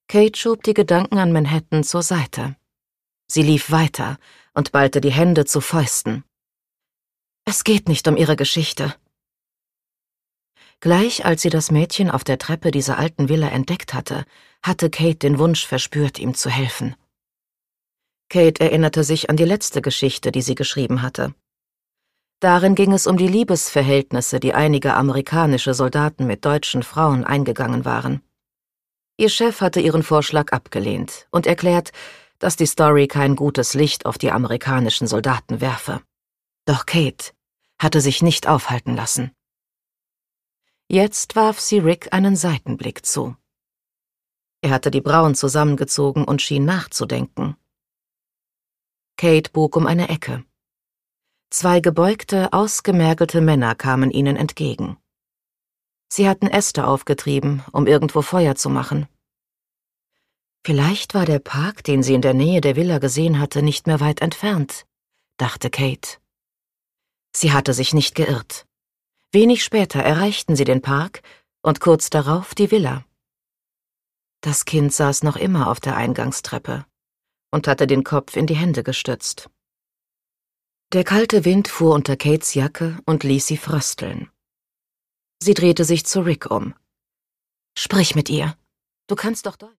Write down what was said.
Kate schob die Gedanken an Manhattan zur Seite. Sie lief weiter und ballte die Hände zu Fäusten. Es geht nicht um ihre Geschichte. Gleich als sie das Mädchen auf der Treppe dieser alten Villa entdeckt hatte Kate den Wunsch verspürt, ihm zu helfen. Kate erinnerte sich an die letzte Geschichte, die sie geschrieben hatte. Darin ging es um die Liebesverhältnisse, die einige amerikanische Soldaten mit deutschen Frauen eingegangen waren. Ihr Chef hatte ihren Vorschlag abgelehnt und erklärt, dass die Story kein gutes Licht auf die amerikanischen Soldaten werfe. Doch Kate hatte sich nicht aufhalten lassen. Jetzt warf sie Rick einen Seitenblick zu. Er hatte die Brauen zusammengezogen und schien nachzudenken. Kate bog um eine Ecke. 2 gebeugte, ausgemergelte Männer kamen ihnen entgegen. Sie hatten Äste aufgetrieben, um irgendwo Feuer zu machen. Vielleicht war der Park, den sie in der Nähe der Villa gesehen hatte, nicht mehr weit entfernt, dachte Kate. Sie hatte sich nicht geirrt. Wenig später erreichten sie den Park und kurz darauf die Villa. Das Kind saß noch immer auf der Eingangstreppe und hatte den Kopf in die Hände gestützt. Der kalte Wind fuhr unter Kates Jacke und ließ sie frösteln. Sie drehte sich zu Rick um. »Sprich mit ihr. Du kannst doch Deutsch.«